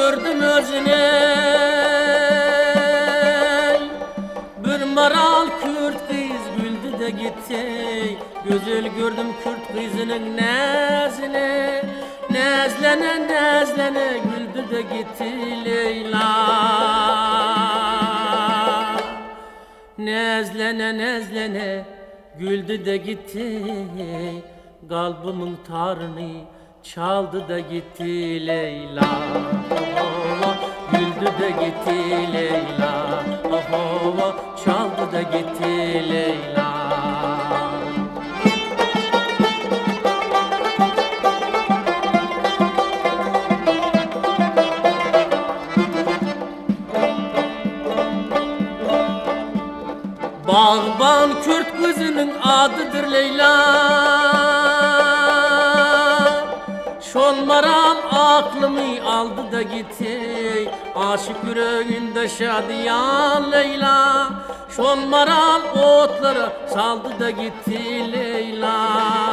gördüm özüne. Bir maral Kürt kız güldü de gitti. Güzel gördüm Kürt kızının nezine. Nezlene nezlene güldü de gitti Leyla. Nezlene nezlene güldü de gitti. Kalbimin tarını çaldı da gitti Leyla. Oh, güldü de gitti Leyla. Oh, çaldı da gitti Leyla. Bağban Kürt kızının adıdır Leyla. Şon maral aklımı aldı da gitti. Aşık yüreğinde şadiyan Leyla. Şon maral otlara saldı da gitti Leyla.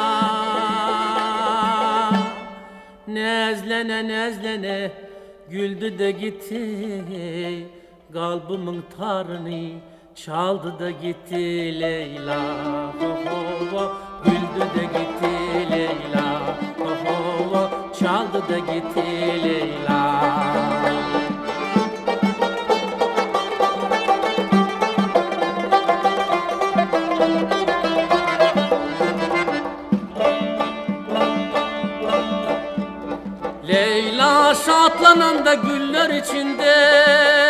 Nezlene nezlene güldü de gitti. Kalbimin tarını çaldı da gitti Leyla. Oh, oh, güldü de gitti Leyla. Oh, oh, çaldı da gitti Leyla. Leyla şatlanan da güller içinde.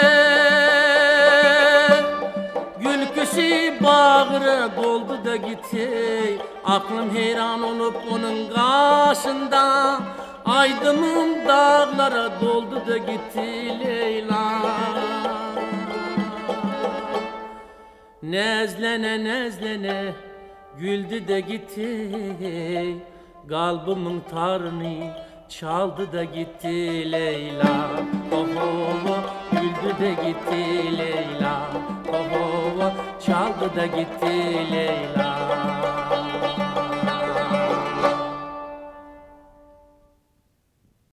Bağrı doldu da gitti. Aklım heyran olup onun karşında. Aydınım dağlara doldu da gitti Leyla. Nezlene nezlene güldü de gitti. Kalbimin tarını çaldı da gitti Leyla. Oh, oh, güldü de gitti Leyla. Oh, oh, çaldı da gitti Leyla.